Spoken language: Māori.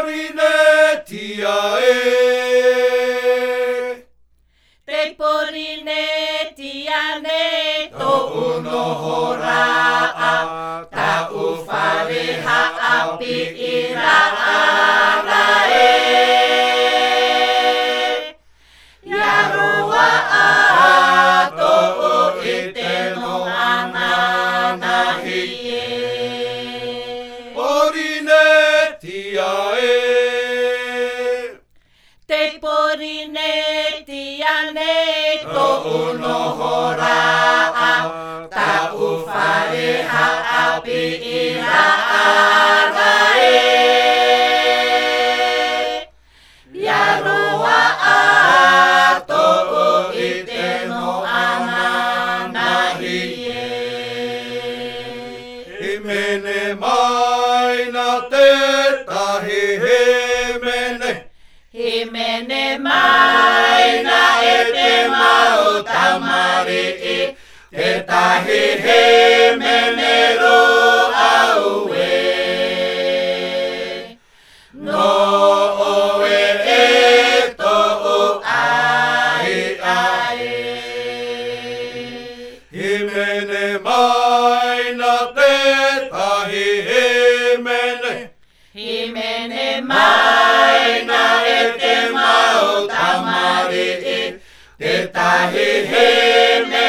porine tia e. Te porine tia ne to uno horaa. Ta ufare haapi ira ara e. Yaroa a to o iteno ananahi e. Porine tia e. Te porine tia ne to uno horaa. Ta ufare haapi ira ara e. Yaroa a to o iteno ananahi e. Himene mai na te tahi himene. Himene mai na e te mau tamari e. Te tahi himene ro au e. No o e to o ai ai. Himene mai na te tahi himene. Himene mai na e te mau tamari e. Te tahi himene